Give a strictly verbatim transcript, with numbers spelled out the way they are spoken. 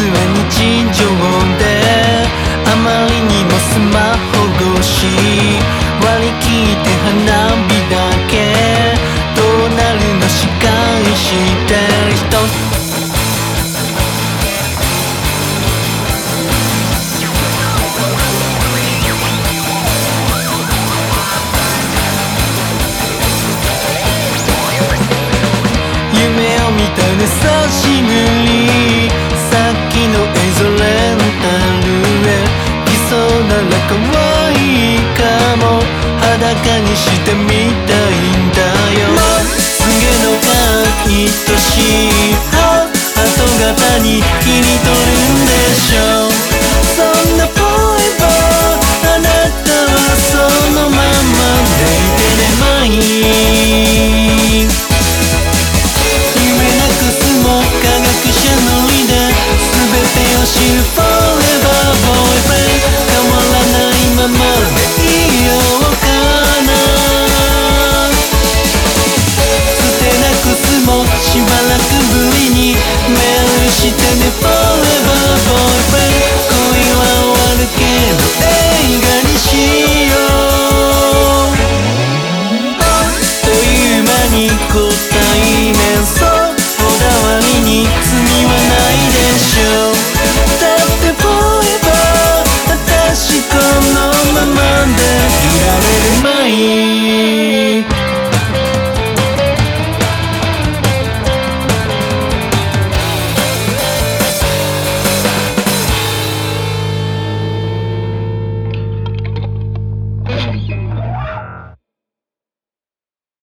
日常であまりにもスマホ越し割り切って花火だけどうなるの仕返してる人夢を見たね久しぶりさっきの映像レンタルへ来そうなら可愛いかも裸にしてみたいんだよまつげの愛しいハート型に切り取るんでしょそんな